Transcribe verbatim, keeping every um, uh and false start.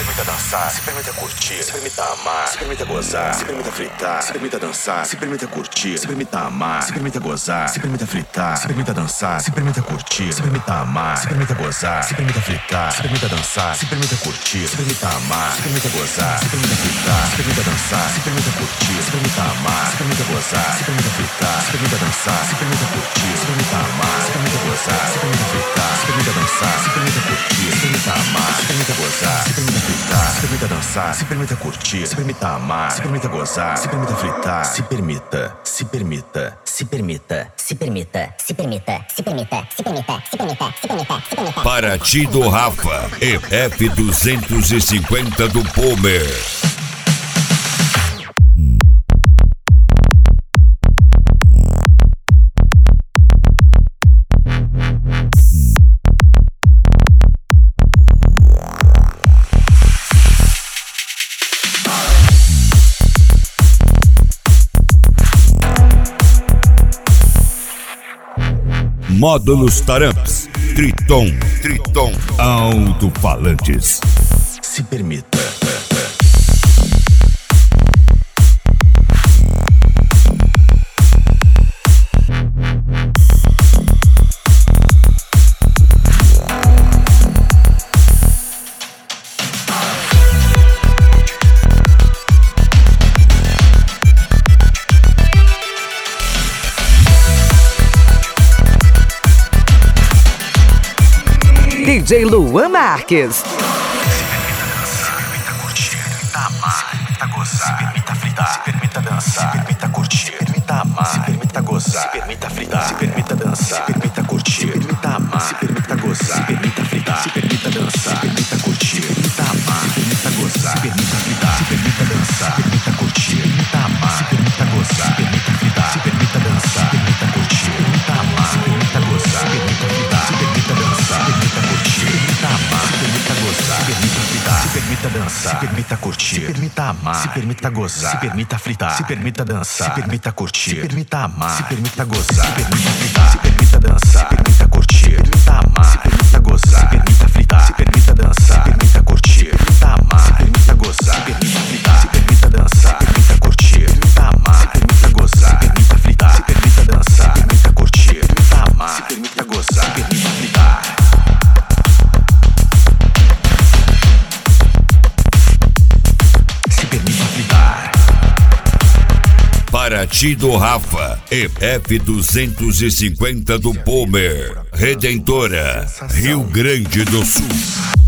permita dançar, se permita curtir, se permita amar, se permita gozar, se permita fritar, se permita dançar, se permita curtir, se permita amar, se permita gozar, se permita fritar, se permita dançar, se permita curtir, se permita amar, se permita gozar, se permita fritar, se permita dançar, se permita curtir, se permita amar, se permita gozar, se permita fritar, se permita dançar, se permita curtir, se permita amar, se permita gozar, se permita fritar, se permita dançar, se permita curtir, se permita amar, se permita gozar, se permita fritar, se permita dançar, se permita curtir, se permita amar, se permita gozar, se permita fritar, se permita dançar, se permita curtir, se permita amar, se permita gozar, se permita fritar, se permita, se permita, se permita, se permita, se permita, se permita, se permita, se permita, se permita, se permita. Paraty do Rafa e F duzentos e cinquenta do Palmer. Módulos Taramps, Triton, Triton, alto-falantes. Se permita. D J Luan Marques. Se permita dançar, se permita curtir, se permita amar, se permita gozar, se permita fritar, se permita dançar, se permita curtir, se permita amar, se permita gozar, se permita fritar, se permita dançar, se permita curtir, se permita amar, se permita gozar, se permita fritar, se permita dançar, se permita curtir, se permita amar, se permita gozar, se permita fritar, se permita dançar, se permita curtir, se permita amar, se permita gozar, se permita fritar, se permita dançar, se permita curtir, se permita amar, se permita gozar, se permita fritar, se permita dançar, se permita curtir, se permita amar, se permita gozar, se permita fritar, se permita dançar, se permita curtir, se permita amar, se permita gozar, se permita fritar, se permita dançar, se permita curtir, se permita amar, se permita gozar, se permita fritar, se permita dançar, se permita curtir, se permita amar, se permita gozar, se permita fritar, se permita dançar, se permita curtir, se permita amar, se permita gozar, se permita fritar, se permita dançar, se permita curtir, se permita amar, se permita gozar, se permita fritar, se permita dançar, se permita curtir, se permita amar, se permita gozar, se permita fritar. Paraty do Rafa e F duzentos e cinquenta do Palmer. Redentora, Rio Grande do Sul.